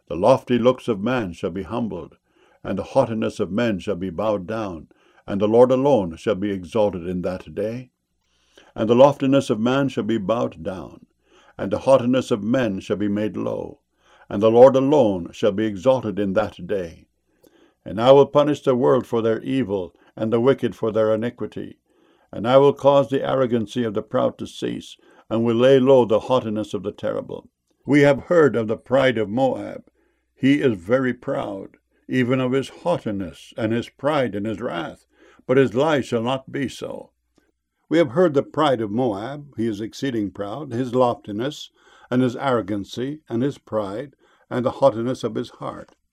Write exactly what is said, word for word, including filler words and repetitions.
The lofty looks of man shall be humbled, and the haughtiness of men shall be bowed down, and the Lord alone shall be exalted in that day. And the loftiness of man shall be bowed down, and the haughtiness of men shall be made low, and the Lord alone shall be exalted in that day. And I will punish the world for their evil, and the wicked for their iniquity. And I will cause the arrogancy of the proud to cease, and will lay low the haughtiness of the terrible. We have heard of the pride of Moab. He is very proud, even of his haughtiness, and his pride and his wrath. But his life shall not be so. We have heard the pride of Moab. He is exceeding proud, his loftiness, and his arrogancy, and his pride, and the haughtiness of his heart.